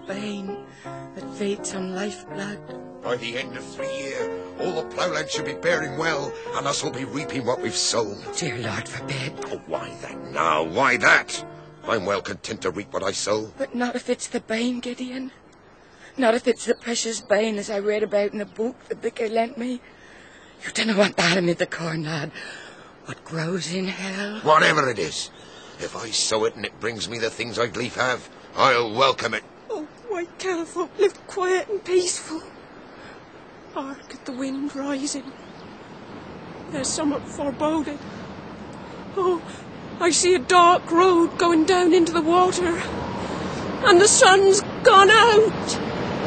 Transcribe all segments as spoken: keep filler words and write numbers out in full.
Bain that feeds on lifeblood. By the end of three year, all the ploughland should be bearing well, and us will be reaping what we've sown. Dear Lord forbid. Oh, why that now? Why that? I'm well content to reap what I sow. But not if it's the Bain, Gideon. Not if it's the precious Bain as I read about in the book the vicar lent me. You don't want that amid the corn, lad. What grows in hell? Whatever it is. If I sow it and it brings me the things I'd lief have, I'll welcome it. Oh, why can't folk live quiet and peaceful? Hark at the wind rising. There's somewhat foreboding. Oh, I see a dark road going down into the water. And the sun's gone out.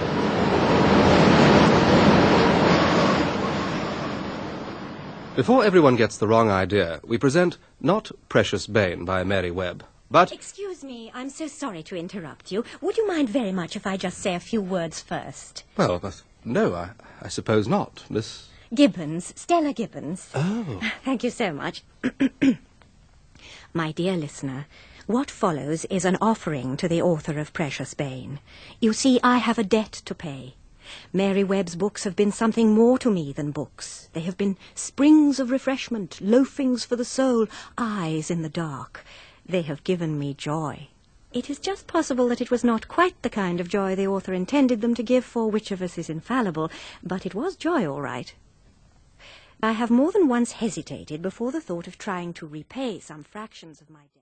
Before everyone gets the wrong idea, we present not Precious Bain by Mary Webb, but... Excuse me, I'm so sorry to interrupt you. Would you mind very much if I just say a few words first? Well, uh, no, I, I suppose not, Miss... Gibbons, Stella Gibbons. Oh. Thank you so much. My dear listener, what follows is an offering to the author of Precious Bain. You see, I have a debt to pay. Mary Webb's books have been something more to me than books. They have been springs of refreshment, loafings for the soul, eyes in the dark. They have given me joy. It is just possible that it was not quite the kind of joy the author intended them to give, for which of us is infallible, but it was joy all right. I have more than once hesitated before the thought of trying to repay some fractions of my debt.